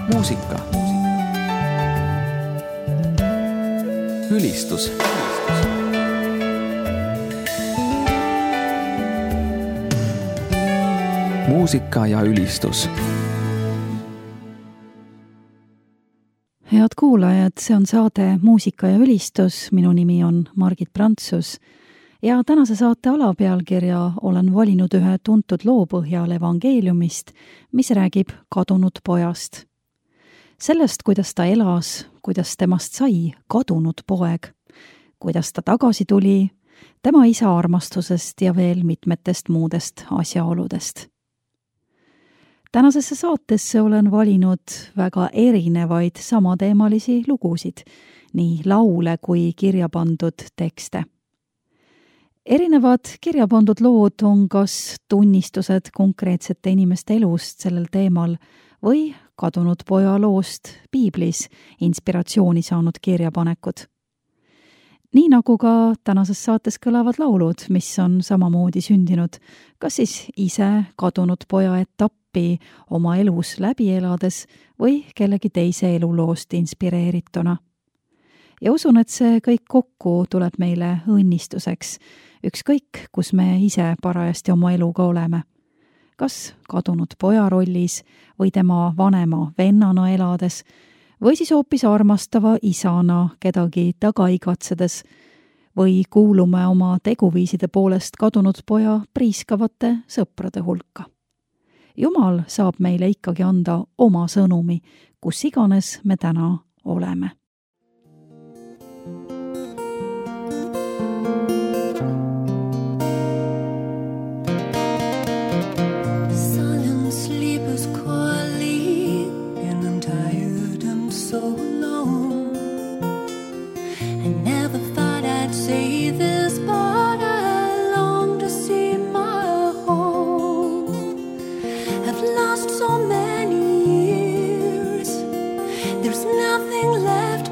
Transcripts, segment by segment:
muusika. Ülistus. Muusika ja ülistus. Head kuulajad, see on saade Muusika ja ülistus. Minu nimi on Margit Prantsus ja tänase saate alapealkirja olen valinud ühe tuntud loo põhjal evangeeliumist, mis räägib kadunud pojast. Sellest, kuidas ta elas, kuidas temast sai kadunud poeg, kuidas ta tagasi tuli, tema isa armastusest ja veel mitmetest muudest asjaoludest. Tänasesse saatesse olen valinud väga erinevaid samateemalisi lugusid, nii laule kui kirja pandud tekste. Erinevad kirja pandud lood on kas tunnistused konkreetsete inimeste elust sellel teemal või kadunud poja loost piiblis inspiratsiooni saanud kirjapanekud. Nii nagu ka tänases saates kõlavad laulud, mis on samamoodi sündinud, kas siis ise kadunud poja etappi oma elus läbi elades või kellegi teise eluloost inspireerituna. Ja usun, et see kõik kokku tuleb meile õnnistuseks, ükskõik, kus me ise parajasti oma eluga oleme. Kas kadunud poja rollis või tema vanema vennana elades või siis hoopis armastava isana kedagi taga igatsedes või kuulume oma teguviiside poolest kadunud poja priiskavate sõprade hulka. Jumal saab meile ikkagi anda oma sõnumi, kus iganes me täna oleme. So alone. I never thought I'd say this, but I long to see my home. I've lost so many years, there's nothing left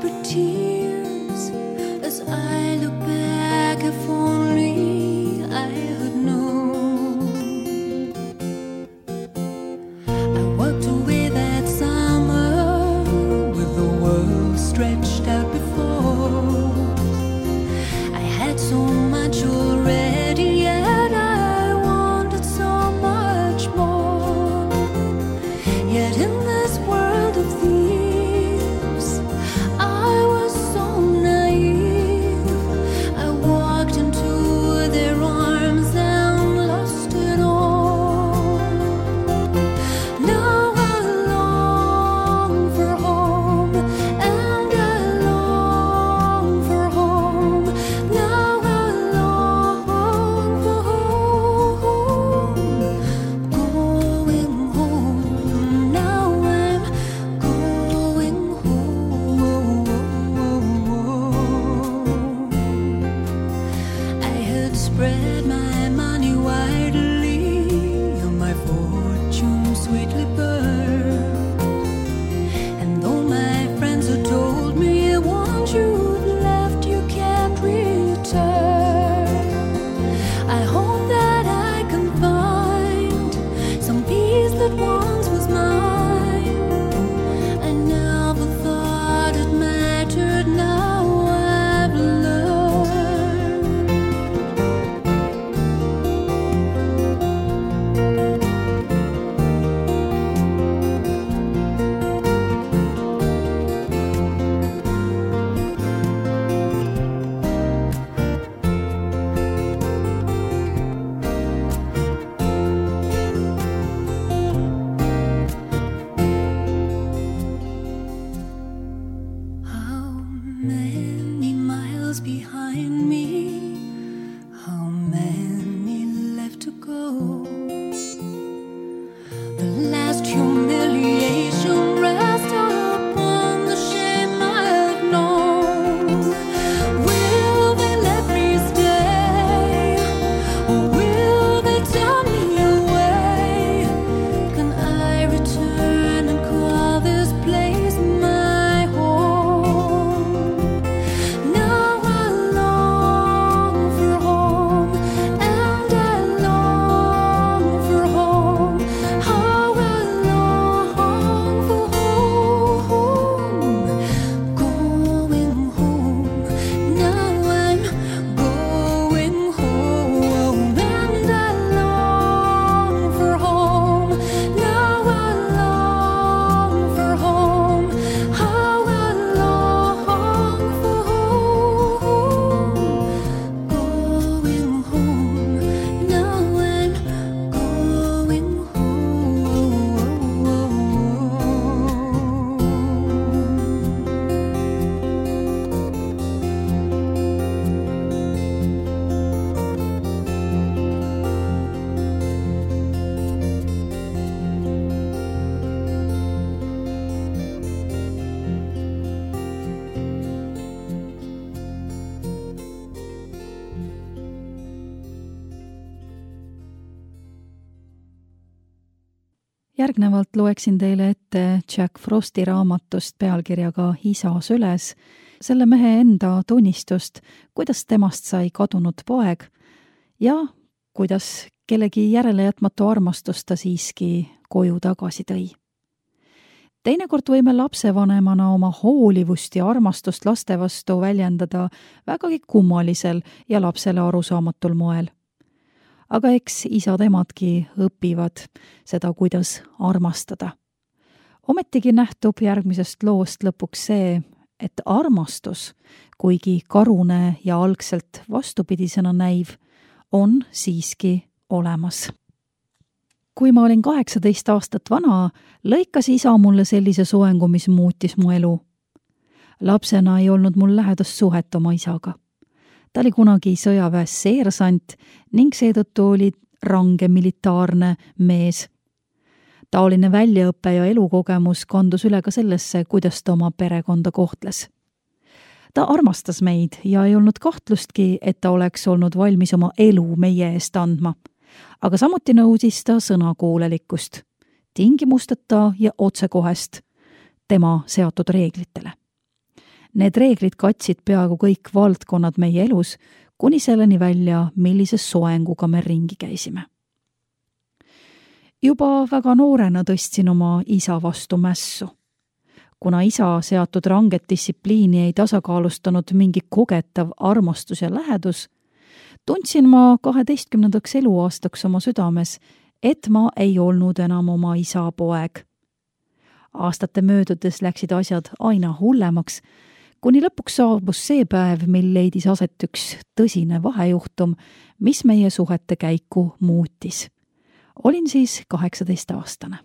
Järgnevalt loeksin teile ette Jack Frosti raamatust pealkirjaga Isa süles, selle mehe enda tunnistust, kuidas temast sai kadunud poeg ja kuidas kellegi järelejätmatu armastus ta siiski koju tagasi tõi. Teinekord võime lapsevanemana oma hoolivust ja armastust laste vastu väljendada vägagi kummalisel ja lapsele arusaamatul moel. Aga eks isad-emadki õpivad seda, kuidas armastada. Ometigi nähtub järgmisest loost lõpuks see, et armastus, kuigi karune ja algselt vastupidisena näiv, on siiski olemas. Kui ma olin 18 aastat vana, lõikas isa mulle sellise soengu, mis muutis mu elu. Lapsena ei olnud mul lähedast suhet oma isaga. Ta oli kunagi sõjaväes seersant ning seetõttu oli range militaarne mees. Taoline väljaõpe ja elukogemus kandus üle ka sellesse, kuidas ta oma perekonda kohtles. Ta armastas meid ja ei olnud kahtlustki, et ta oleks olnud valmis oma elu meie eest andma. Aga samuti nõudis ta sõnakuulelikkust, tingimusteta ja otsekohest tema seatud reeglitele. Need reeglid katsid peaaegu kõik valdkonnad meie elus, kuni selleni välja, millise soenguga me ringi käisime. Juba väga noorena tõstsin oma isa vastu mässu. Kuna isa seatud ranget distsipliini ei tasakaalustanud mingi kogetav armastus ja lähedus, tundsin ma 12. eluaastaks oma südames, et ma ei olnud enam oma isa poeg. Aastate möödudes läksid asjad aina hullemaks, kuni lõpuks saabus see päev, mil leidis aset üks tõsine vahejuhtum, mis meie suhete käiku muutis. Olin siis 18-aastane.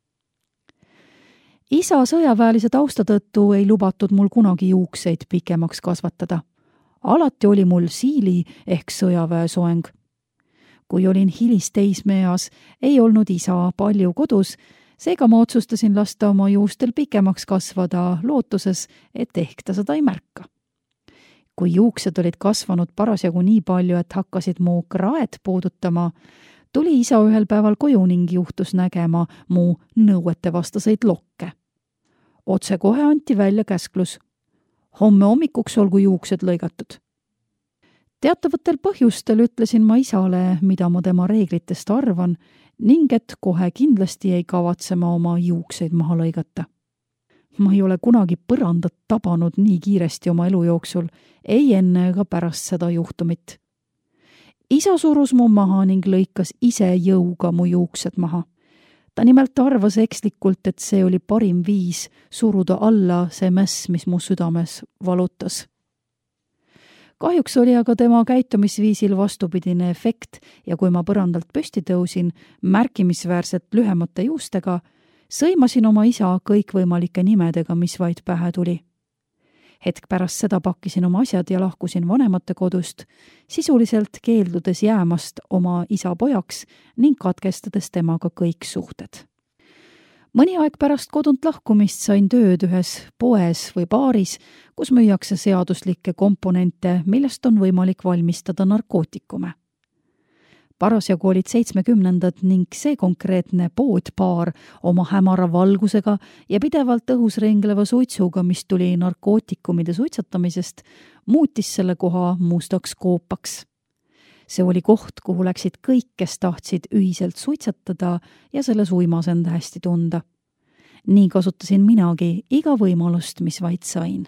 Isa sõjaväelise tausta tõttu ei lubatud mul kunagi juukseid pikemaks kasvatada. Alati oli mul siili ehk sõjaväesoeng. Kui olin hilisteismeeas, ei olnud isa palju kodus, seega ma otsustasin lasta oma juustel pikemaks kasvada lootuses, et ehk ta seda ei märka. Kui juuksed olid kasvanud parasjagu nii palju, et hakkasid mu kraed puudutama, tuli isa ühel päeval koju ning juhtus nägema mu nõuetevastaseid lokke. Otsekohe anti välja käsklus. Homme hommikuks olgu juuksed lõigatud. Teatavatel põhjustel ütlesin ma isale, mida ma tema reeglitest arvan, ning et kohe kindlasti ei kavatse ma oma juukseid maha lõigata. Ma ei ole kunagi põrandat tabanud nii kiiresti oma elu jooksul, ei enne ega pärast seda juhtumit. Isa surus mu maha ning lõikas ise jõuga mu juuksed maha. Ta nimelt arvas ekslikult, et see oli parim viis suruda alla see mäss, mis mu südames valutas. Kahjuks oli aga tema käitumisviisil vastupidine efekt ja kui ma põrandalt püsti tõusin märkimisväärselt lühemate juustega, sõimasin oma isa kõikvõimalike nimedega, mis vaid pähe tuli. Hetk pärast seda pakkisin oma asjad ja lahkusin vanemate kodust, sisuliselt keeldudes jäämast oma isa pojaks ning katkestades temaga kõik suhted. Mõni aeg pärast kodunt lahkumist sain tööd ühes poes või baaris, kus müüakse seaduslikke komponente, millest on võimalik valmistada narkootikume. Parasjagu olid 70-ndad ning see konkreetne poodbaar oma hämara valgusega ja pidevalt õhus ringleva suitsuga, mis tuli narkootikumide suitsetamisest, muutis selle koha mustaks koopaks. See oli koht, kuhu läksid kõik, kes tahtsid ühiselt suitsetada ja selles uimas enda hästi tunda. Nii kasutasin minagi iga võimalust, mis vaid sain.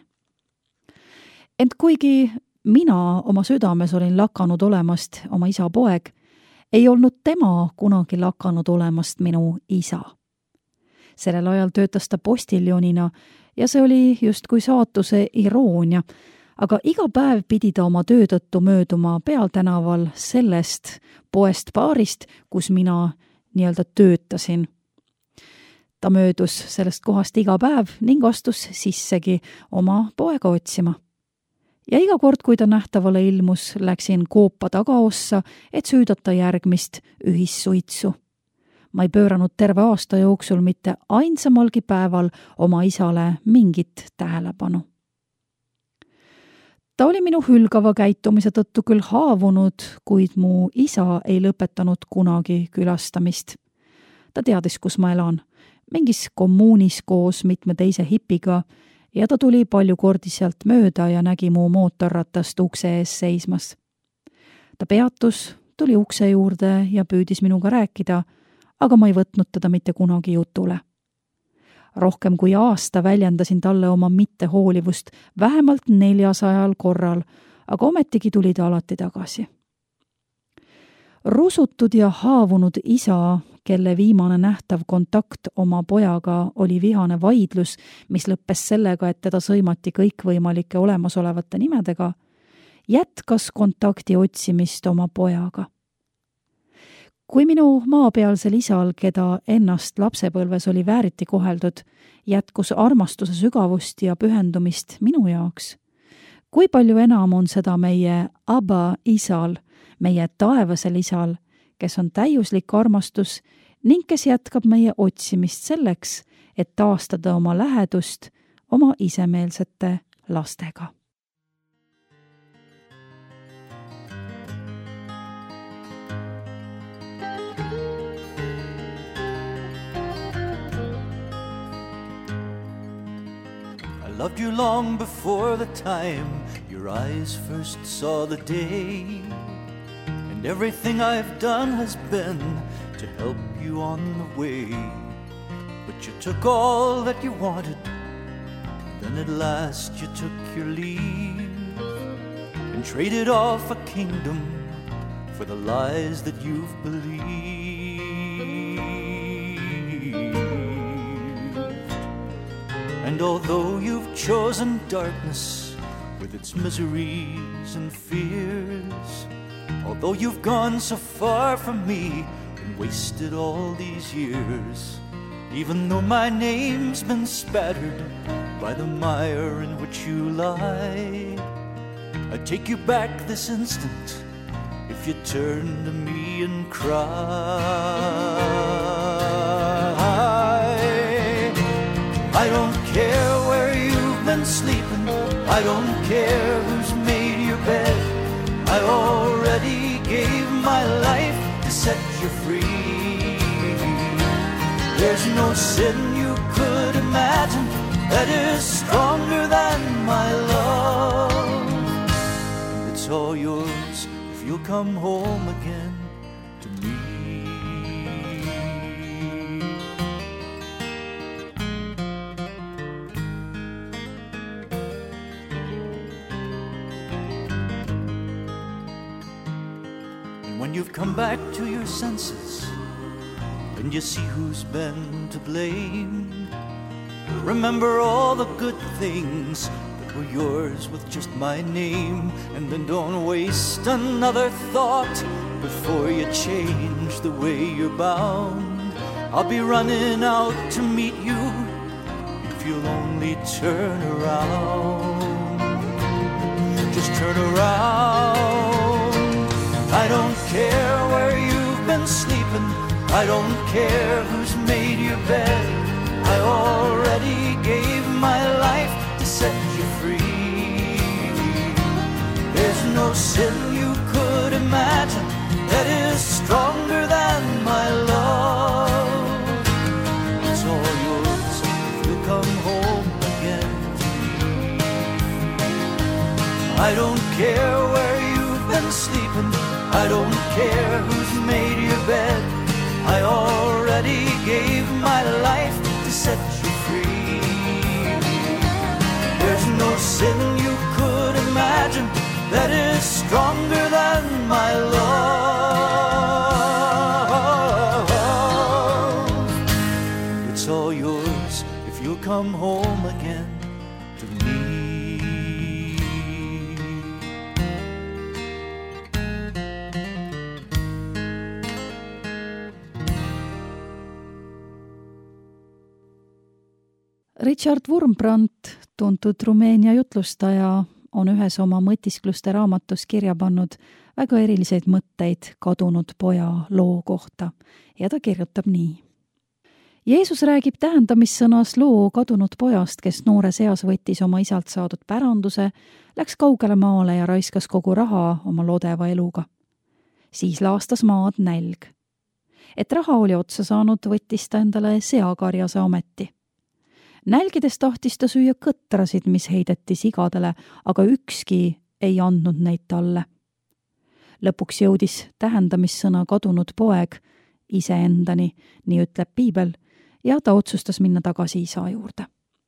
Ent kuigi mina oma südames olin lakanud olemast oma isa poeg, ei olnud tema kunagi lakanud olemast minu isa. Sellel ajal töötas ta postiljonina ja see oli justkui saatuse iroonia, aga iga päev pidi ta oma töö tõttu mööduma pealtänaval sellest poest baarist, kus mina nii-öelda töötasin. Ta möödus sellest kohast iga päev ning astus sissegi oma poega otsima. Ja iga kord, kui ta nähtavale ilmus, läksin koopa tagaossa, et süüdata järgmist ühissuitsu. Ma ei pööranud terve aasta jooksul mitte ainsamalgi päeval oma isale mingit tähelepanu. Ta oli minu hülgava käitumise tõttu küll haavunud, kuid mu isa ei lõpetanud kunagi külastamist. Ta teadis, kus ma elan, mingis kommuunis koos mitme teise hipiga ja ta tuli palju kordi sealt mööda ja nägi mu mootorratast ukse ees seismas. Ta peatus, tuli ukse juurde ja püüdis minuga rääkida, aga ma ei võtnud teda mitte kunagi jutule. Rohkem kui aasta väljendasin talle oma mittehoolivust vähemalt 400 korral, aga ometigi tuli ta alati tagasi. Rusutud ja haavunud isa, kelle viimane nähtav kontakt oma pojaga oli vihane vaidlus, mis lõppes sellega, et teda sõimati kõikvõimalike olemasolevate nimedega, jätkas kontakti otsimist oma pojaga. Kui minu maapealsel isal, keda ennast lapsepõlves oli vääriti koheldud, jätkus armastuse sügavust ja pühendumist minu jaoks, kui palju enam on seda meie Abba isal, meie taevasel isal, kes on täiuslik armastus ning kes jätkab meie otsimist selleks, et taastada oma lähedust oma isemeelsete lastega. I loved you long before the time your eyes first saw the day, and everything I've done has been to help you on the way. But you took all that you wanted, then at last you took your leave and traded off a kingdom for the lies that you've believed. And although you've chosen darkness with its miseries and fears, although you've gone so far from me and wasted all these years, even though my name's been spattered by the mire in which you lie, I'd take you back this instant if you turn to me and cry. I don't care where you've been sleeping, I don't care who's made your bed, I already gave my life to set you free. There's no sin you could imagine that is stronger than my love. It's all yours if you'll come home again to me. When you've come back to your senses and you see who's been to blame, remember all the good things that were yours with just my name, and then don't waste another thought before you change the way you're bound. I'll be running out to meet you if you'll only turn around. Just turn around. I don't care where you've been sleeping, I don't care who's made your bed, I already gave my life to set you free. There's no sin you could imagine that is stronger than my love. It's all yours if you'll come home again to me. I don't care where you've been sleeping, I don't care who's made your bed, I already gave my life to set you free. There's no sin you could imagine that is stronger than my love. It's all yours if you'll come home again to me. Richard Wurmbrand, tuntud Rumeenia jutlustaja, on ühes oma mõtiskluste raamatus kirja pannud väga eriliseid mõtteid kadunud poja loo kohta ja ta kirjutab nii. Jeesus räägib tähendamissõnas loo kadunud pojast, kes noores eas võttis oma isalt saadud päranduse, läks kaugele maale ja raiskas kogu raha oma lodeva eluga. Siis laastas maad nälg. Et raha oli otsa saanud, võttis ta endale seakarjase ameti. Nälgides tahtis ta süüa kõtrasid, mis heideti sigadele, aga ükski ei andnud neid talle. Lõpuks jõudis tähendamissõna kadunud poeg iseendani, nii ütleb piibel, ja ta otsustas minna tagasi isa juurde.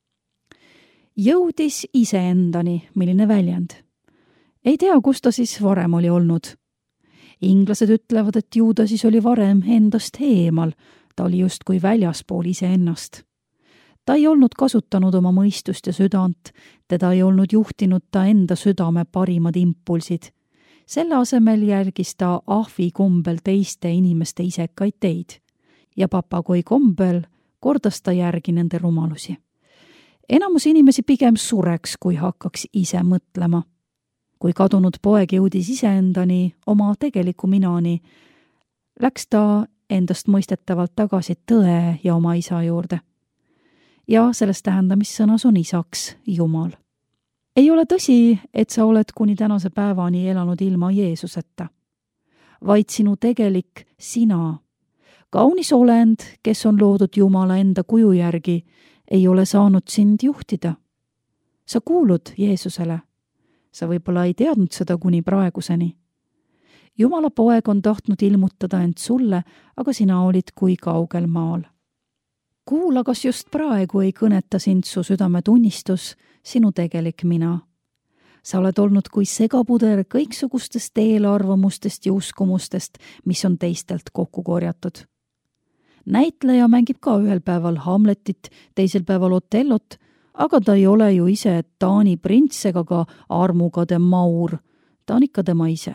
Jõudis iseendani, milline väljend. Ei tea, kus ta siis varem oli olnud. Inglased ütlevad, et Juudasis oli varem endast eemal, ta oli justkui väljaspool iseennast. Ta ei olnud kasutanud oma mõistust ja südant, teda ei olnud juhtinud ta enda südame parimad impulsid. Selle asemel järgis ta ahvi kombel teiste inimeste isekaid teid ja papagoi kombel kordas ta järgi nende rumalusi. Enamus inimesi pigem sureks, kui hakkaks ise mõtlema. Kui kadunud poeg jõudis iseendani, oma tegeliku minani, läks ta endast mõistetavalt tagasi tõe ja oma isa juurde. Ja selles tähendamissõnas on isaks Jumal. Ei ole tõsi, et sa oled kuni tänase päevani elanud ilma Jeesuseta, vaid sinu tegelik sina, kaunis olend, kes on loodud Jumala enda kuju järgi, ei ole saanud sind juhtida. Sa kuulud Jeesusele. Sa võib-olla ei teadnud seda kuni praeguseni. Jumala poeg on tahtnud ilmutada end sulle, aga sina olid kui kaugel maal. Kuula, kas just praegu ei kõneta sind su südametunnistus, sinu tegelik mina. Sa oled olnud kui segapuder kõiksugustest eelarvamustest ja uskumustest, mis on teistelt kokku korjatud. Näitleja mängib ka ühel päeval Hamletit, teisel päeval Otellot, aga ta ei ole ju ise Taani prints ega ka armukade Maur. Ta on ikka tema ise.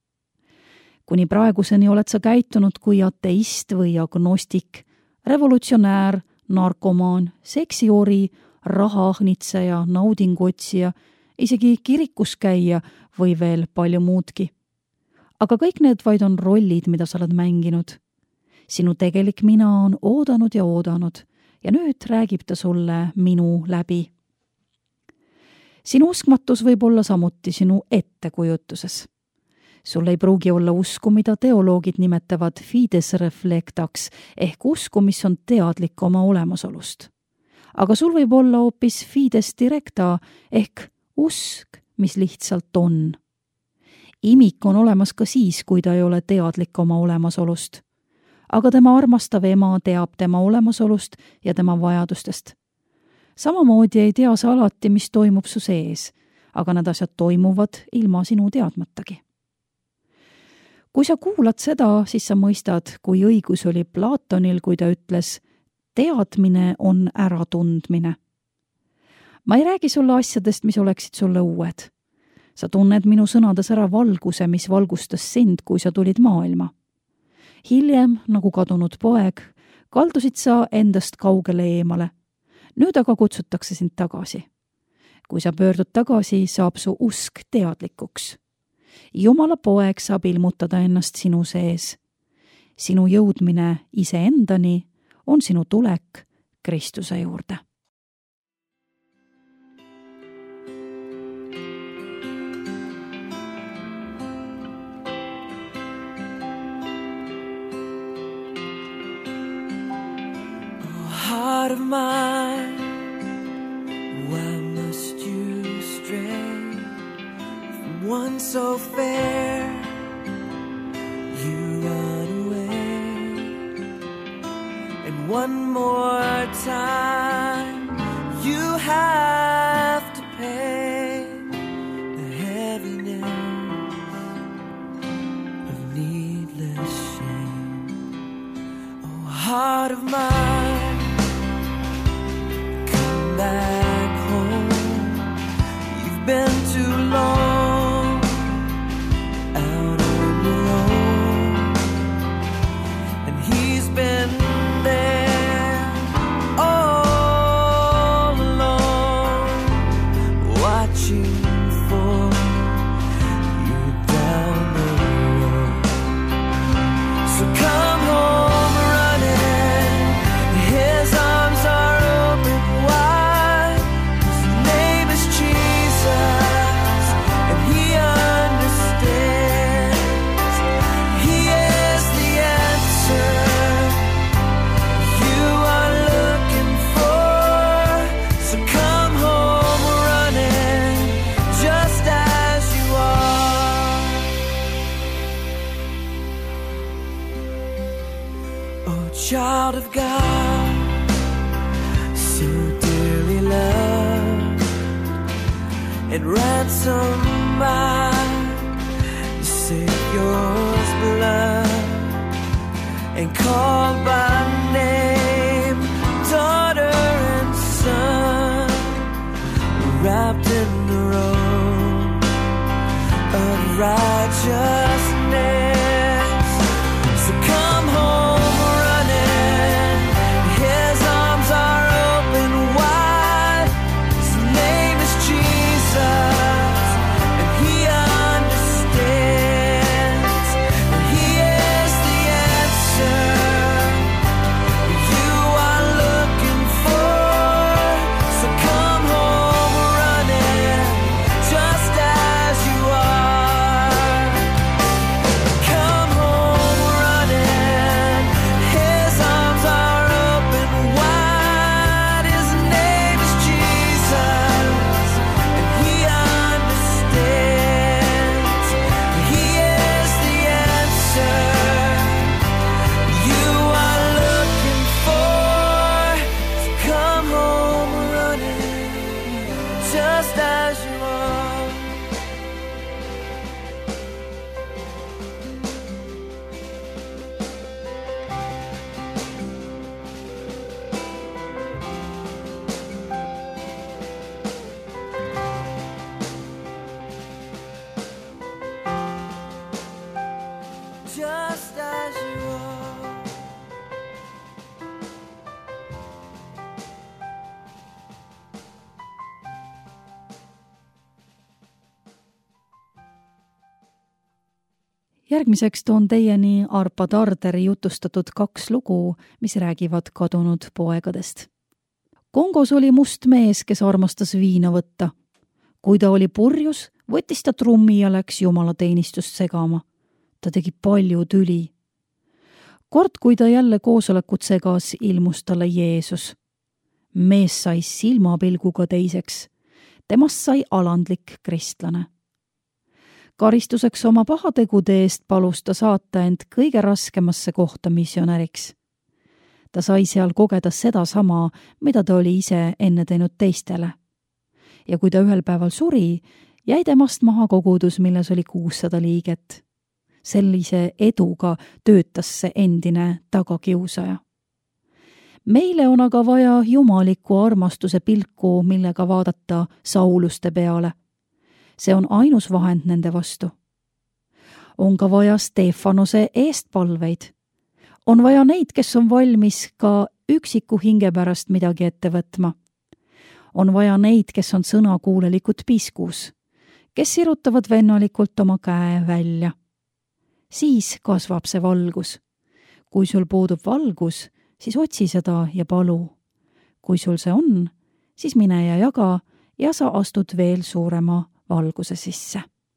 Kuni praeguseni oled sa käitunud kui ateist või agnostik, revolutsionäär, narkomaan, seksiori, rahaahnitseja, naudinguotsija, isegi kirikus käia või veel palju muudki. Aga kõik need vaid on rollid, mida sa oled mänginud. Sinu tegelik mina on oodanud ja nüüd räägib ta sulle minu läbi. Sinu uskmatus võib olla samuti sinu ettekujutuses. Sul ei pruugi olla usku, mida teoloogid nimetavad fides reflectaks ehk usku, mis on teadlik oma olemasolust. Aga sul võib olla hoopis fides directa ehk usk, mis lihtsalt on. Imik on olemas ka siis, kui ta ei ole teadlik oma olemasolust. Aga tema armastav ema teab tema olemasolust ja tema vajadustest. Samamoodi ei tea sa alati, mis toimub su sees, aga need asjad toimuvad ilma sinu teadmatagi. Kui sa kuulad seda, siis sa mõistad, kui õigus oli Platonil, kui ta ütles, teadmine on äratundmine. Ma ei räägi sulle asjadest, mis oleksid sulle uued. Sa tunned minu sõnades ära valguse, mis valgustas sind, kui sa tulid maailma. Hiljem, nagu kadunud poeg, kaldusid sa endast kaugele eemale. Nüüd aga kutsutakse sind tagasi. Kui sa pöördud tagasi, saab su usk teadlikuks. Jumala poeg saab ilmutada ennast sinu sees. Sinu jõudmine iseendani on sinu tulek Kristuse juurde. Heart of mine, why must you stray from one so fair? You run away, and one more time you have to pay the heaviness of needless shame. Oh, heart of mine, back home. You've been too long out on your own, and he's been there all alone, watching for you down the road. So come home running, child of God, so dearly loved and ransomed by the Savior's blood, and called by name, daughter and son, wrapped in the robe of righteousness. So come home running, his arms are open wide. His name is Jesus, and he understands, and he is the answer you are looking for. So come home running, just as you are. Come home running, his arms are open wide. His name is Jesus, and he understands. He is the answer you are looking for. So come home running, just as you are. Just as you are. Järgmiseks toon teieni Arpa Tarderi jutustatud 2 lugu, mis räägivad kadunud poegadest. Kongos oli must mees, kes armastas viina võtta. Kui ta oli purjus, võttis ta trummi ja läks jumalateenistust segama. Ta tegi palju tüli. Kord, kui ta jälle koosolekut segas, ilmus talle Jeesus. Mees sai silmapilguga teiseks. Temast sai alandlik kristlane. Karistuseks oma pahategude eest palus ta saata end kõige raskemasse kohta missionäriks. Ta sai seal kogeda seda sama, mida ta oli ise enne teinud teistele. Ja kui ta ühel päeval suri, jäi temast maha kogudus, milles oli 600 liiget. Sellise eduga töötas see endine tagakiusaja. Meile on aga vaja jumaliku armastuse pilku, millega vaadata sauluste peale. See on ainus vahend nende vastu. On ka vaja Stefanose eestpalveid. On vaja neid, kes on valmis ka üksiku hinge pärast midagi ette võtma. On vaja neid, kes on sõnakuulelikud piskus, kes sirutavad vennalikult oma käe välja. Siis kasvab see valgus. Kui sul puudub valgus, siis otsi seda ja palu. Kui sul see on, siis mine ja jaga ja sa astud veel suurema valguse sisse.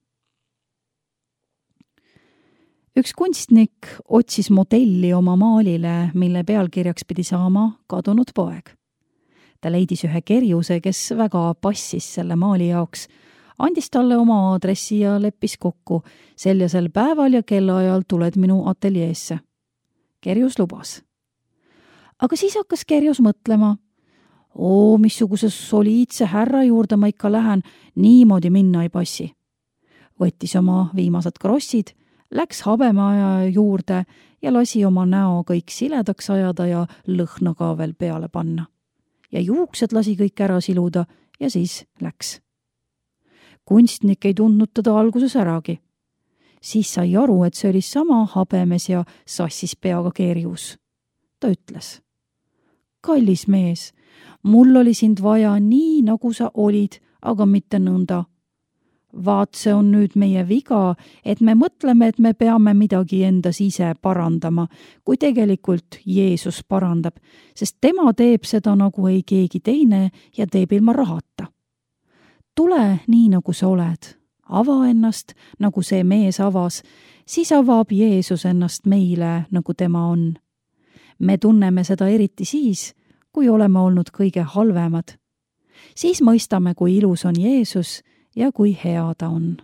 Üks kunstnik otsis modelli oma maalile, mille pealkirjaks pidi saama kadunud poeg. Ta leidis ühe kerjuse, kes väga passis selle maali jaoks, andis talle oma aadressi ja leppis kokku. Sel ja sel päeval ja kellaajal tuled minu ateljeesse. Kerjus lubas. Aga siis hakkas kerjus mõtlema, missuguse soliidse härra juurde ma ikka lähen, niimoodi minna ei passi. Võttis oma viimased krossid, läks habemaaja juurde ja lasi oma näo kõik siledaks ajada ja lõhna ka veel peale panna. Ja juuksed lasi kõik ära siluda ja siis läks. Kunstnik ei tundnud teda alguses äragi. Siis sai aru, et see oli sama habemes ja sassis peaga kerjus. Ta ütles, kallis mees, mul oli sind vaja nii, nagu sa olid, aga mitte nõnda. Vaat see on nüüd meie viga, et me mõtleme, et me peame midagi endas ise parandama, kui tegelikult Jeesus parandab, sest tema teeb seda nagu ei keegi teine ja teeb ilma rahata. Tule nii, nagu sa oled. Ava ennast, nagu see mees avas, siis avab Jeesus ennast meile, nagu tema on. Me tunneme seda eriti siis, kui oleme olnud kõige halvemad. Siis mõistame, kui ilus on Jeesus ja kui hea ta on.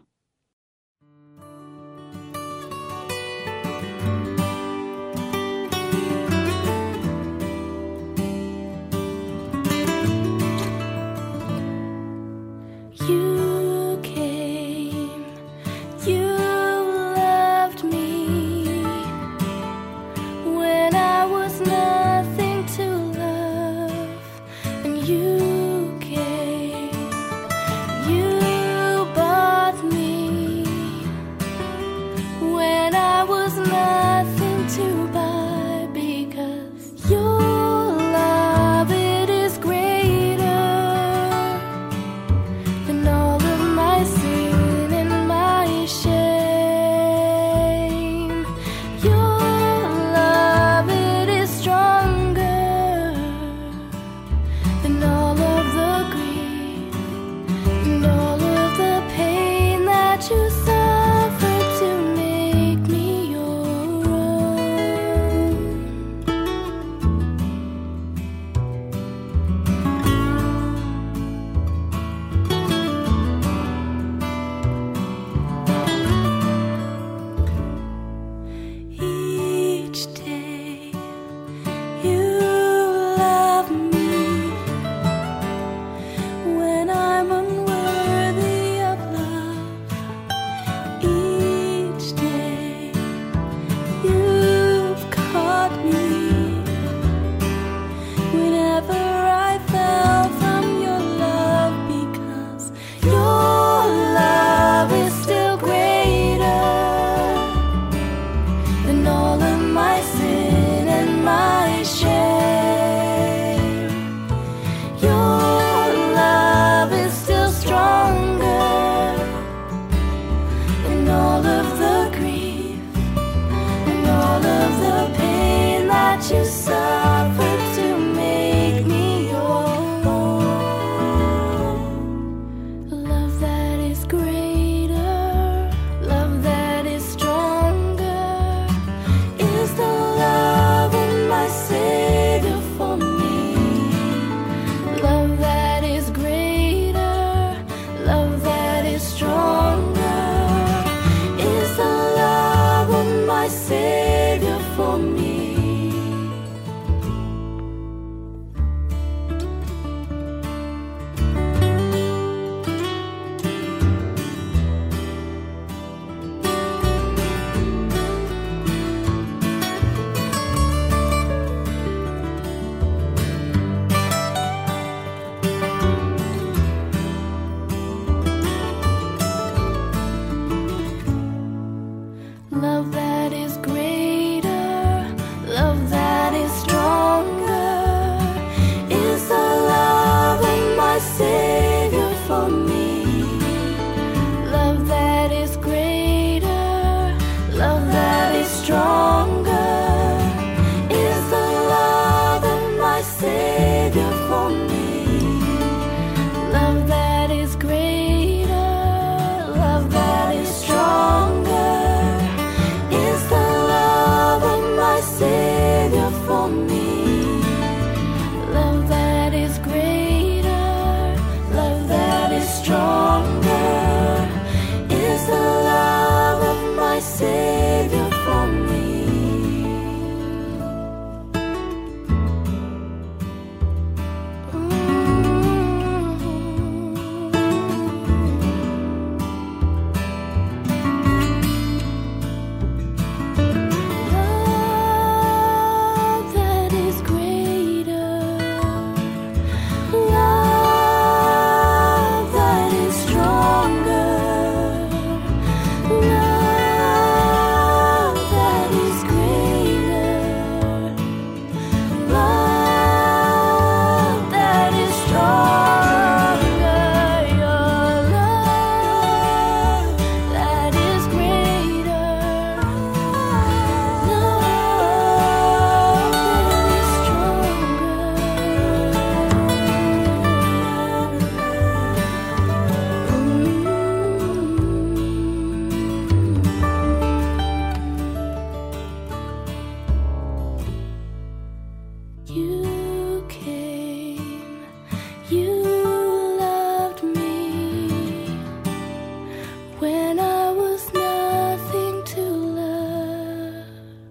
You came, you loved me when I was nothing to love.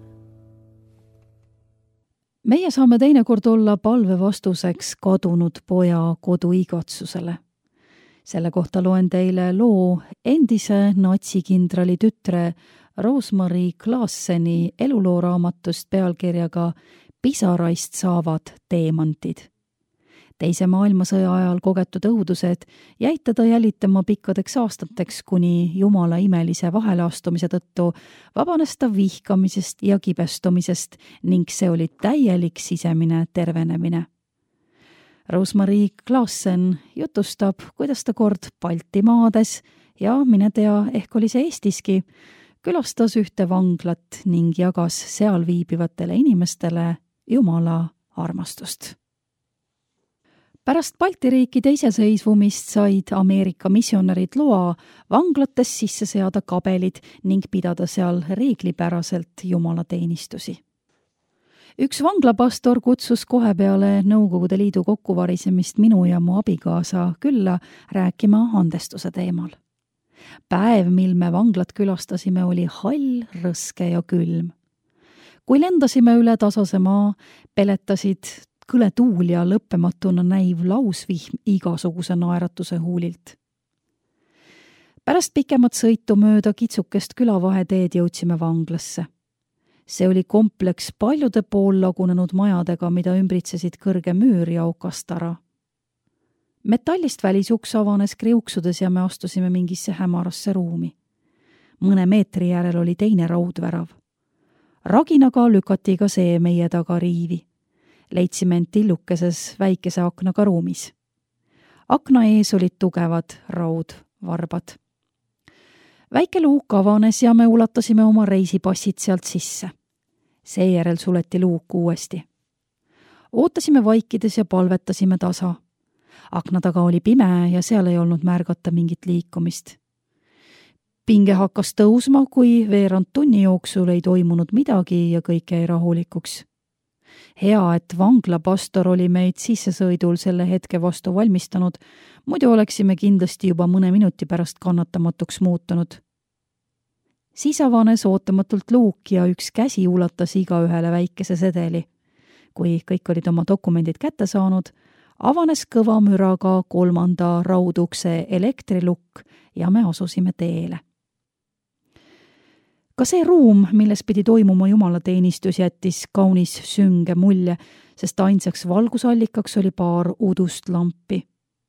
Meie saame teinekord olla palve vastuseks kadunud poja koduigatsusele. Selle kohta loen teile loo endise natsikindrali tütre Rose-Marie Claesseni eluloo-raamatust pealkirjaga Pisaraist saavad teemantid. Teise maailmasõja ajal kogetud õudused jäid teda jälitama pikkadeks aastateks, kuni Jumala imelise vaheleastumise tõttu vabanes ta vihkamisest ja kibestumisest ning see oli täielik sisemine tervenemine. Rose-Marie Claessen jutustab, kuidas ta kord Baltimaades ja mine tea, ehk oli see Eestiski, külastas ühte vanglat ning jagas seal viibivatele inimestele Jumala armastust. Pärast Balti riikide iseseisvumist said Ameerika missionärid loa vanglates sisse seada kabelid ning pidada seal reeglipäraselt jumalateenistusi. Üks vanglapastor kutsus kohe peale Nõukogude Liidu kokkuvarisemist minu ja mu abikaasa külla rääkima andestuse teemal. Päev, mil me vanglat külastasime, oli hall, rõske ja külm. Kui lendasime üle tasase maa, peletasid kõle tuul ja lõppematuna näiv lausvihm igasuguse naeratuse huulilt. Pärast pikemat sõitu mööda kitsukest külavaheteed jõudsime vanglasse. See oli kompleks paljude poollagunenud majadega, mida ümbritsesid kõrge müür ja okastara. Metallist välisuks avanes kriuksudes ja me astusime mingisse hämarasse ruumi. Mõne meetri järel oli teine raudvärav. Raginaga lükati ka see meie taga riivi. Leidsime end tillukeses väikese aknaga ruumis. Akna ees olid tugevad raudvarbad. Väike luuk avanes ja me ulatasime oma reisipassid sealt sisse. Seejärel suleti luuk uuesti. Ootasime vaikides ja palvetasime tasa. Akna taga oli pime ja seal ei olnud märgata mingit liikumist. Pinge hakkas tõusma, kui veerand tunni jooksul ei toimunud midagi ja kõik jäi rahulikuks. Hea, et vanglapastor oli meid sissesõidul selle hetke vastu valmistanud, muidu oleksime kindlasti juba mõne minuti pärast kannatamatuks muutunud. Siis avanes ootamatult luuk ja üks käsi ulatas igaühele väikese sedeli. Kui kõik olid oma dokumendid kätte saanud, avanes kõva müraga 3. raudukse elektrilukk ja me asusime teele. Ka see ruum, milles pidi toimuma jumalateenistus, jättis kaunis sünge mulje, sest ainsaks valgusallikaks oli paar udust lampi.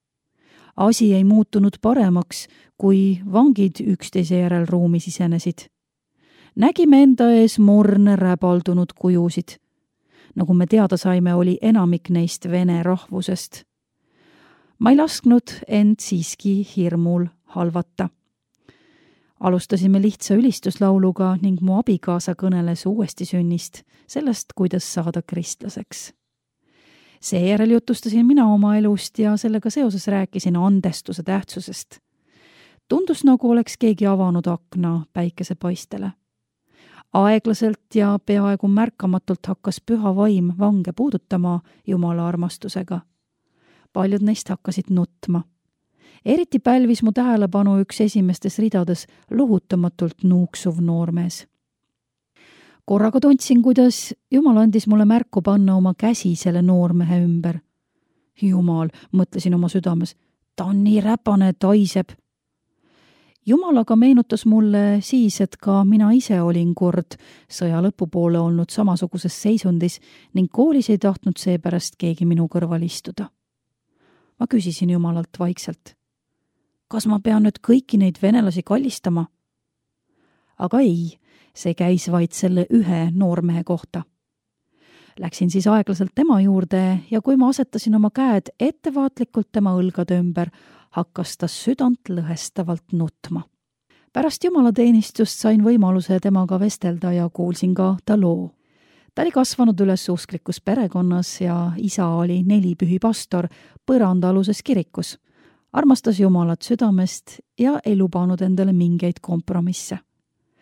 Asi ei muutunud paremaks, kui vangid üksteise järel ruumi sisenesid. Nägime enda ees morne räbaldunud kujusid. Nagu me teada saime, oli enamik neist vene rahvusest. Ma ei lasknud end siiski hirmul halvata. Alustasime lihtsa ülistuslauluga ning mu abikaasa kõneles uuesti sünnist, sellest, kuidas saada kristlaseks. Seejärel jutustasin mina oma elust ja sellega seoses rääkisin andestuse tähtsusest. Tundus, nagu oleks keegi avanud akna päikesepaistele. Aeglaselt ja peaaegu märkamatult hakkas püha vaim vange puudutama Jumala armastusega. Paljud neist hakkasid nutma. Eriti pälvis mu tähelepanu üks esimestes ridades lohutamatult nuuksuv noormees. Korraga tundsin, kuidas Jumal andis mulle märku panna oma käsi selle noormehe ümber. Jumal, mõtlesin oma südames, ta on nii räpane, et haiseb. Jumal aga meenutas mulle siis, et ka mina ise olin kord sõja lõpupoole olnud samasuguses seisundis ning koolis ei tahtnud seepärast keegi minu kõrval istuda. Ma küsisin Jumalalt vaikselt, kas ma pean nüüd kõiki neid venelasi kallistama? Aga ei, see käis vaid selle ühe noormehe kohta. Läksin siis aeglaselt tema juurde ja kui ma asetasin oma käed ettevaatlikult tema õlgade ümber, hakkas ta südant lõhestavalt nutma. Pärast jumalateenistust sain võimaluse temaga vestelda ja kuulsin ka ta loo. Ta oli kasvanud üles usklikus perekonnas ja isa oli nelipühipastor põrandaaluses kirikus. Armastas Jumalat südamest ja ei lubanud endale mingeid kompromisse.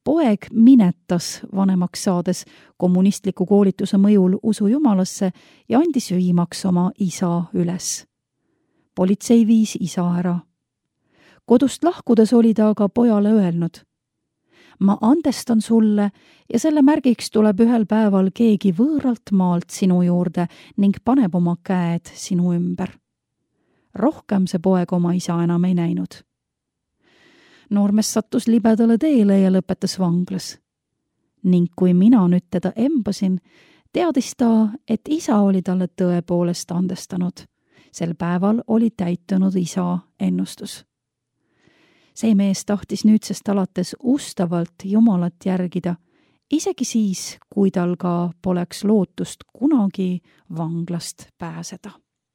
Poeg minetas vanemaks saades kommunistliku koolituse mõjul usu jumalasse ja andis viimaks oma isa üles. Politsei viis isa ära. Kodust lahkudes oli ta aga pojale öelnud: ma andestan sulle ja selle märgiks tuleb ühel päeval keegi võõralt maalt sinu juurde ning paneb oma käed sinu ümber. Rohkem see poeg oma isa enam ei näinud. Noormees sattus libedale teele ja lõpetas vanglas. Ning kui mina nüüd teda embasin, teadis ta, et isa oli talle tõepoolest andestanud. Sel päeval oli täitunud isa ennustus. See mees tahtis nüüdsest alates ustavalt Jumalat järgida, isegi siis, kui tal ka poleks lootust kunagi vanglast pääseda.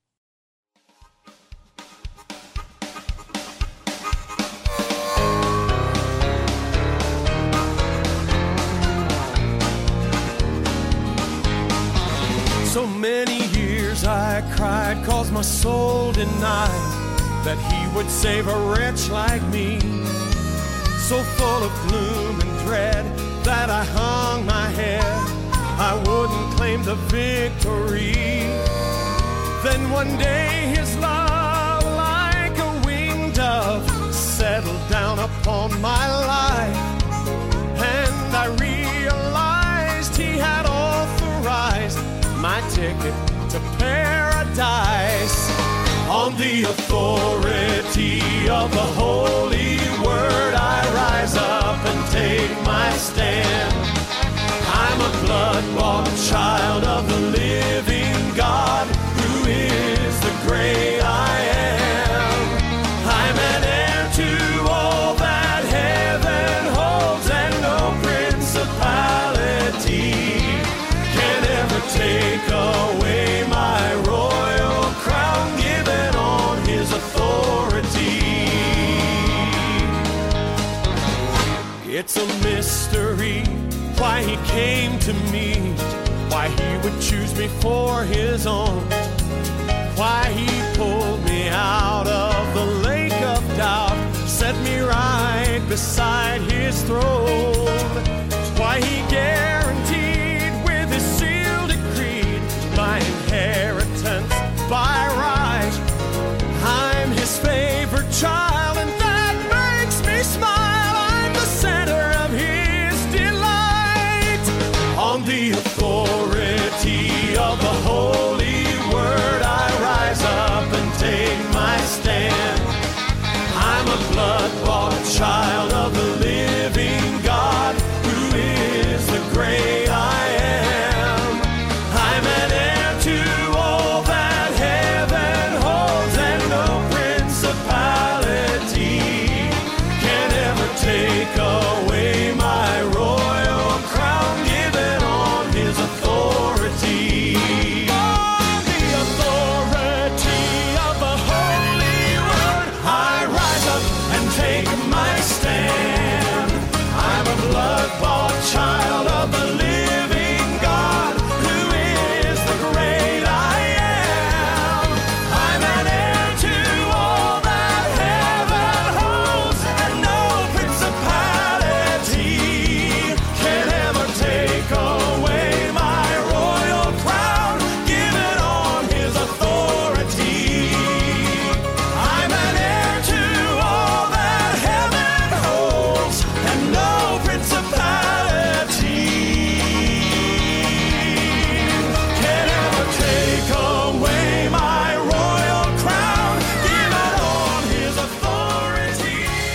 So many years I cried 'cause my soul denied that he would save a wretch like me. So full of gloom and dread that I hung my head. I wouldn't claim the victory. Then one day his love like a winged dove settled down upon my life. And I realized he had authorized my ticket to paradise. On the authority of the holy word, I rise up and take my stand. I'm a blood-bought child of the living God, who is the great I am. I'm an heir to all that heaven holds, and no principality can ever take away my royal crown given on his authority. It's a mystery why he came to me, why he would choose me for his own, why he pulled me out of the lake of doubt, set me right beside his throne, why he guaranteed with his seal decreed my inheritance by right. I'm his favorite child, and that makes me smile. I'm the center of his delight. On the authority of the holy word, I rise up and take my stand. I'm a blood-bought child of the living God, who is the great I am. I'm an heir to all that heaven holds, and no principality can ever take away my royal crown given on his authority. On the authority of the holy word, I rise up and take my stand. I'm a blood-bought child of the living God, who is the great I am. I'm an heir to all that heaven holds, and no principality can ever take away my royal crown given on his authority. I'm an heir to all that heaven holds, and no principality can ever take away my royal crown given on his authority.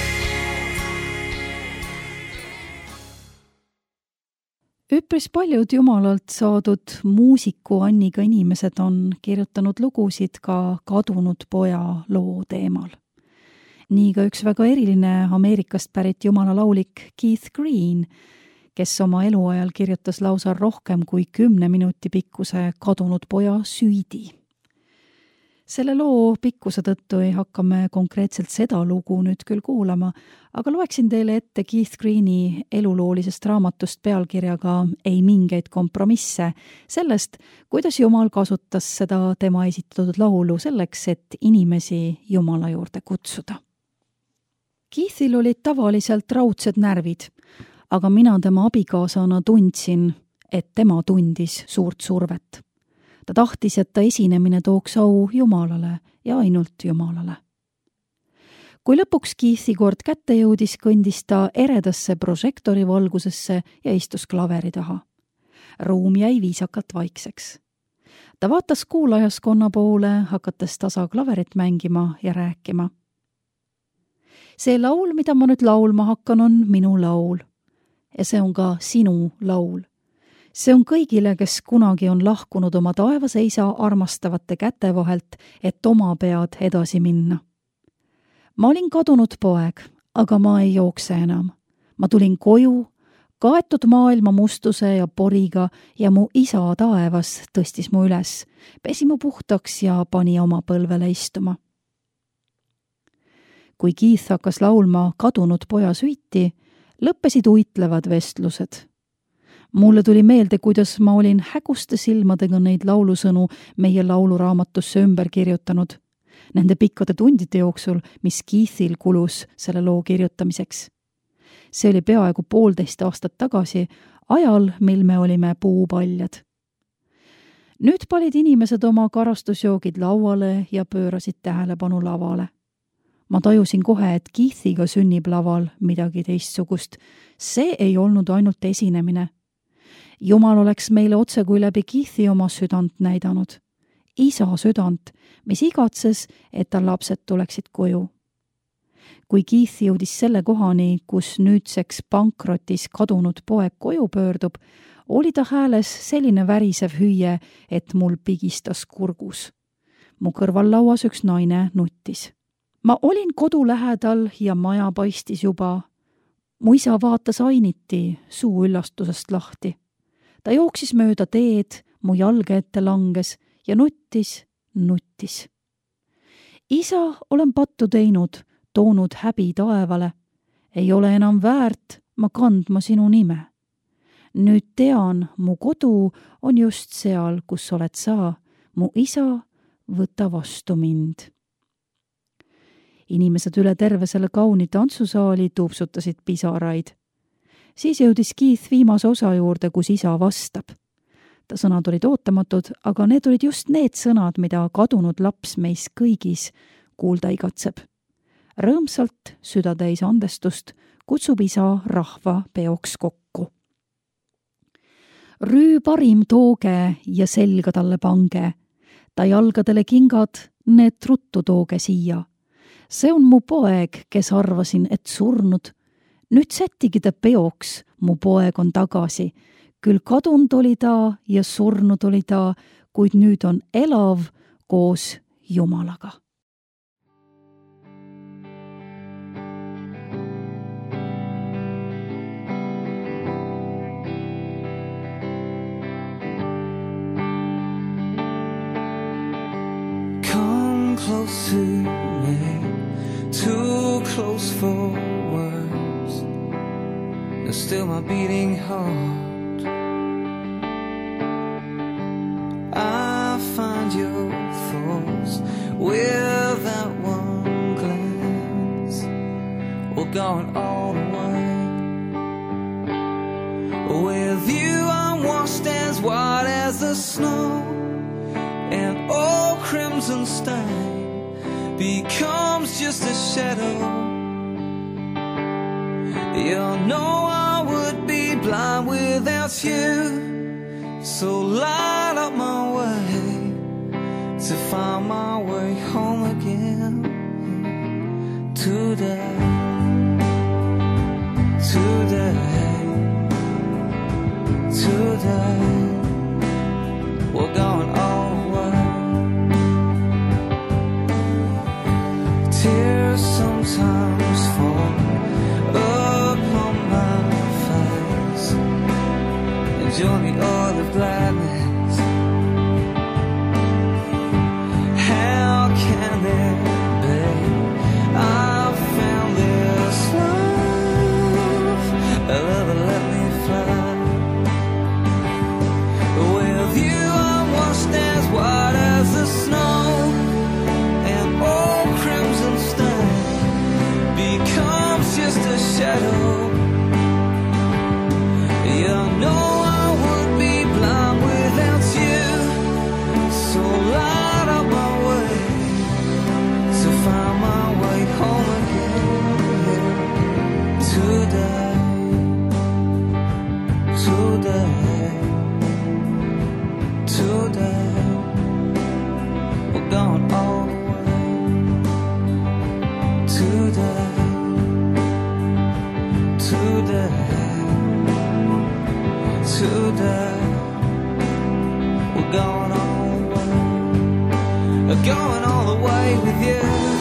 Üpris paljud Jumalalt saadud muusikuanniga inimesed on kirjutanud lugusid ka kadunud poja loo teemal. Nii ka üks väga eriline Ameerikast pärit jumalalaulik Keith Green, kes oma eluajal kirjutas lausa rohkem kui 10 minuti pikkuse kadunud poja süüdi. Selle loo pikkuse tõttu ei hakka me konkreetselt seda lugu nüüd küll kuulama, aga loeksin teile ette Keith Greeni eluloolisest raamatust pealkirjaga Ei mingeid kompromisse, sellest, kuidas Jumal kasutas seda tema esitatud laulu selleks, et inimesi Jumala juurde kutsuda. Keithil olid tavaliselt raudsed närvid, aga mina tema abikaasana tundsin, et tema tundis suurt survet. Ta tahtis, et ta esinemine tooks au Jumalale ja ainult Jumalale. Kui lõpuks Keethi kord kätte jõudis, kõndis ta eredasse prožektori valgusesse ja istus klaveri taha. Ruum jäi viisakalt vaikseks. Ta vaatas kuulajaskonna poole, hakates tasa klaverit mängima ja rääkima. See laul, mida ma nüüd laulma hakkan, on minu laul. Ja see on ka sinu laul. See on kõigile, kes kunagi on lahkunud oma taevaseisa armastavate käte vahelt, et oma pead edasi minna. Ma olin kadunud poeg, aga ma ei jookse enam. Ma tulin koju, kaetud maailma mustuse ja poriga ja mu isa taevas tõstis mu üles, pesi mu puhtaks ja pani oma põlvele istuma. Kui Keith hakkas laulma kadunud poja süiti, lõppesid uitlevad vestlused. Mulle tuli meelde, kuidas ma olin häguste silmadega neid laulusõnu meie lauluraamatusse ümber kirjutanud. Nende pikkade tundide jooksul, mis Keithil kulus selle loo kirjutamiseks. See oli peaaegu 1,5 aastat tagasi, ajal, mil me olime puupaljad. Nüüd panid inimesed oma karastusjoogid lauale ja pöörasid tähelepanu lavale. Ma tajusin kohe, et Keithiga sünnib laval midagi teistsugust. See ei olnud ainult esinemine. Jumal oleks meile otse kui läbi Keithi oma südant näidanud. Isa südant, mis igatses, et ta lapsed tuleksid koju. Kui Keith jõudis selle kohani, kus nüüdseks pankrotis kadunud poeg koju pöördub, oli ta hääles selline värisev hüüe, et mul pigistas kurgus. Mu kõrval lauas üks naine nuttis. Ma olin kodu lähedal ja maja paistis juba. Mu isa vaatas ainiti suu üllastusest lahti. Ta jooksis mööda teed, mu jalge ette langes ja nuttis. Isa, olen pattu teinud, toonud häbi taevale. Ei ole enam väärt ma kandma sinu nime. Nüüd tean, mu kodu on just seal, kus oled sa. Mu isa, võta vastu mind. Inimesed üle terve selle kauni tantsusaali tuupsutasid pisaraid. Siis jõudis Keith viimase osa juurde, kus isa vastab. Ta sõnad olid ootamatud, aga need olid just need sõnad, mida kadunud laps meis kõigis kuulda igatseb. Rõõmsalt, südatäis andestust, kutsub isa rahva peoks kokku. Rüü parim tooge ja selga talle pange. Ta jalgadele kingad, need ruttu tooge siia. See on mu poeg, kes arvasin, et surnud. Nüüd sättigi ta peoks, mu poeg on tagasi. Küll kadunud oli ta ja surnud oli ta, kuid nüüd on elav koos Jumalaga. Come close to me, too close for words. You're still my beating heart. I find your thoughts with that one glance. We're going all the way. With you I'm washed as white as the snow, and all crimson stain becomes just a shadow. You know I would be blind without you, so light up my way to find my way home again. Today, we're going all the way. Tears sometimes fall upon my face, and join the other gladness. How can it be? I found this love going all the way with you.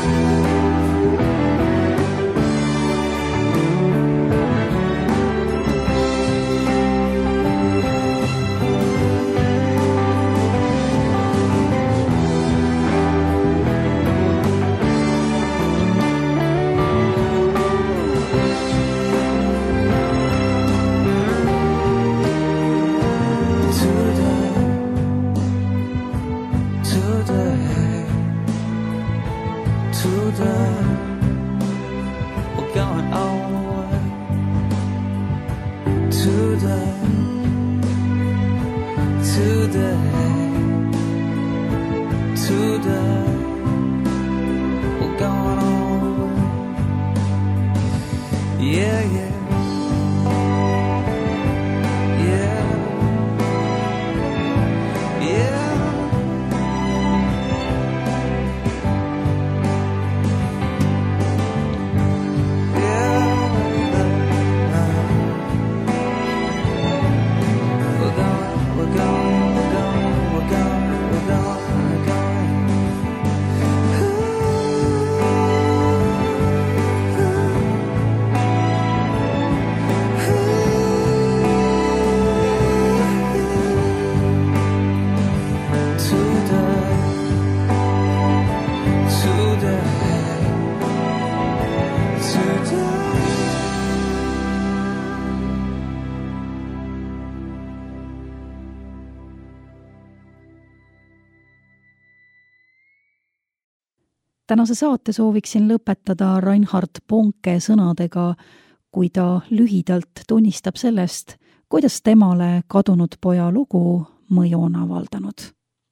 Tänase saate sooviksin lõpetada Reinhard Bonke sõnadega, kui ta lühidalt tunnistab sellest, kuidas temale kadunud poja lugu mõju on avaldanud.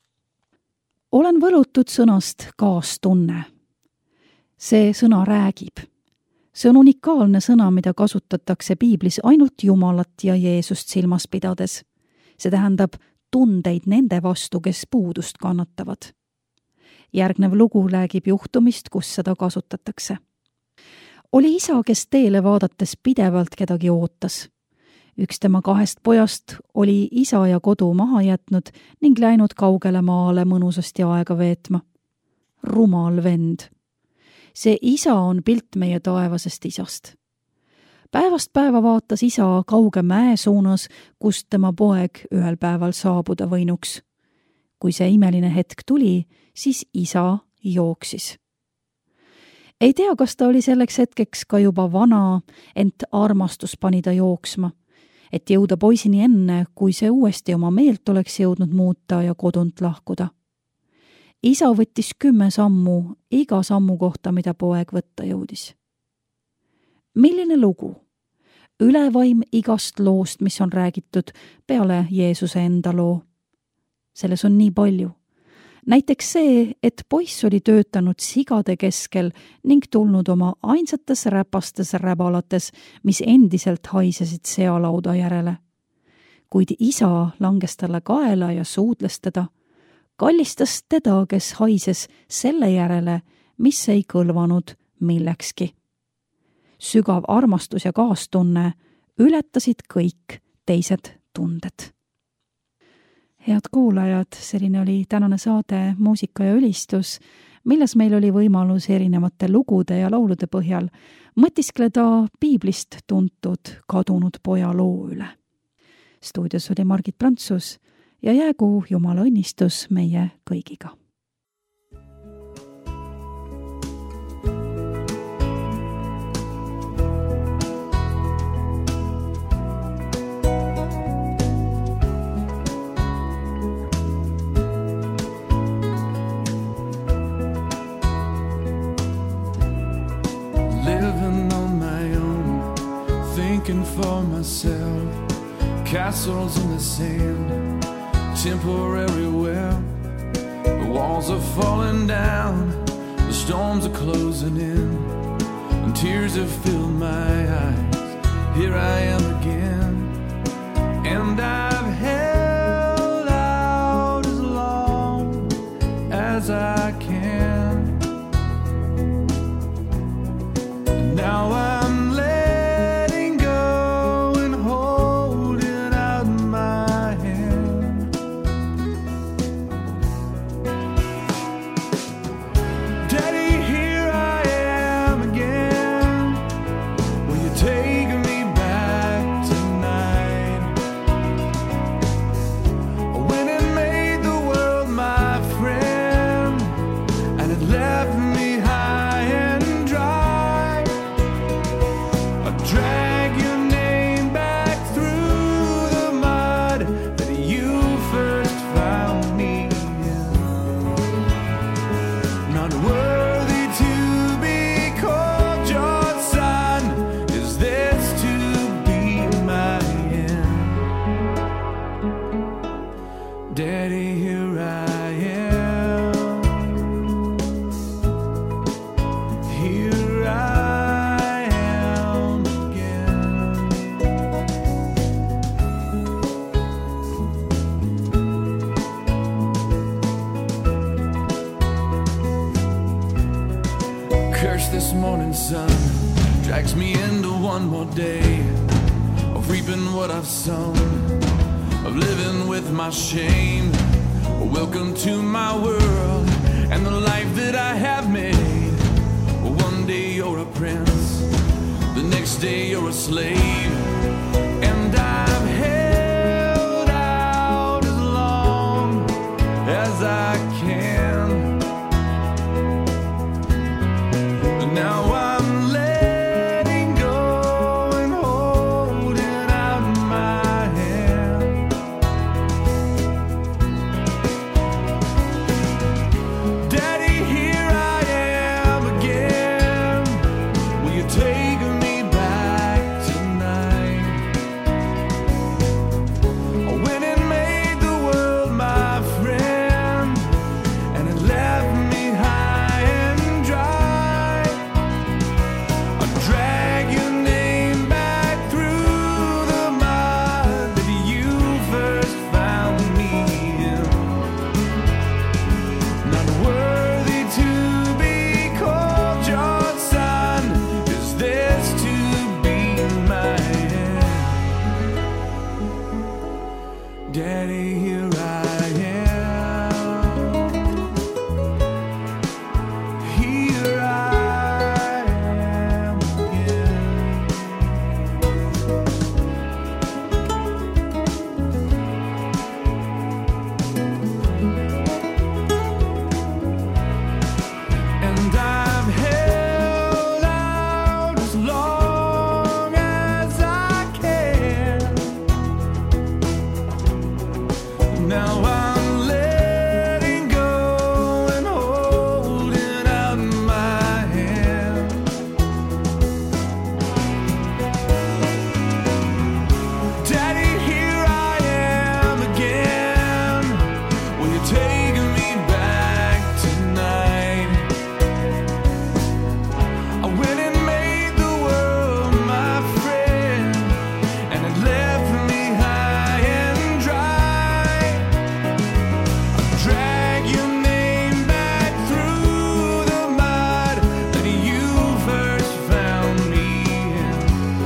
Olen võlutud sõnast kaastunne. See sõna räägib. See on unikaalne sõna, mida kasutatakse piiblis ainult Jumalat ja Jeesust silmas pidades. See tähendab tundeid nende vastu, kes puudust kannatavad. Järgnev lugu räägib juhtumist, kus seda kasutatakse. Oli isa, kes teele vaadates pidevalt kedagi ootas. Üks tema 2 pojast oli isa ja kodu maha jätnud ning läinud kaugele maale mõnusasti aega veetma. Rumal vend. See isa on pilt meie taevasest isast. Päevast päeva vaatas isa kauge mäe suunas, kust tema poeg ühel päeval saabuda võinuks. Kui see imeline hetk tuli, siis isa jooksis. Ei tea, kas ta oli selleks hetkeks ka juba vana, ent armastus pani ta jooksma, et jõuda poisini enne, kui see uuesti oma meelt oleks jõudnud muuta ja kodunt lahkuda. Isa võttis 10 sammu iga sammu kohta, mida poeg võtta jõudis. Milline lugu? Ülevaim igast loost, mis on räägitud peale Jeesuse enda loo. Selles on nii palju. Näiteks see, et poiss oli töötanud sigade keskel ning tulnud oma ainsates räpastes räbalates, mis endiselt haisesid sealauda järele. Kuid isa langes talle kaela ja suudles teda, kallistas teda, kes haises selle järele, mis ei kõlvanud millekski. Sügav armastus ja kaastunne ületasid kõik teised tunded. Head kuulajad, selline oli tänane saade Muusika ja ülistus, milles meil oli võimalus erinevate lugude ja laulude põhjal mõtiskleda piiblist tuntud kadunud poja loo üle. Stuudios oli Margit Prantsus ja jäägu Jumala õnnistus meie kõigiga. For myself, castles in the sand, temporary well. The walls are falling down, the storms are closing in, and tears have filled my eyes. Here I am again, and I've held out as long as I can. And now I'm fierce this morning sun drags me into one more day of reaping what I've sown, of living with my shame. Welcome to my world and the life that I have made. One day you're a prince, the next day you're a slave, and I've held out as long as I can. Now I'm letting go and holding out my hand. Daddy, here I am again. Will you take me back tonight? I went and made the world my friend, and it left me high and dry. I drag your name back through the mud that you first found me in. Not worthy to be called your son. Is this to be my end? Daddy, here I am. Here I am again. And I've held out as long as I can. Now I'm letting go and holding out my hand. Daddy, here I am again. Will you take me back tonight? I went and made the world my friend, and it left me high and dry. I drag your name back through the mud that you first found me in.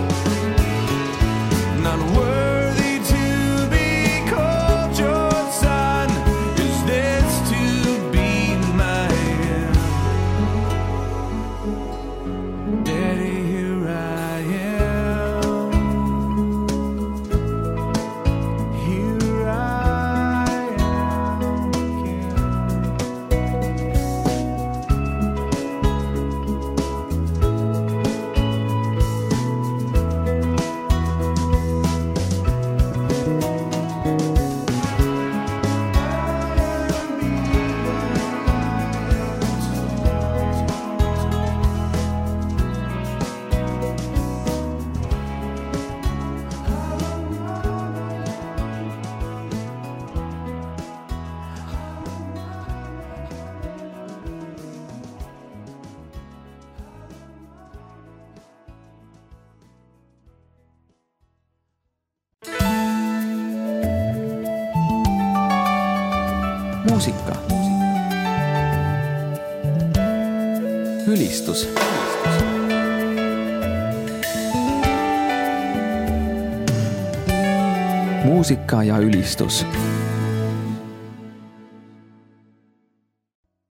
Not worthy to be called your son. Is this to be my end? Daddy, here I am. Here I am again. muusika. Ülistus. muusika ja ülistus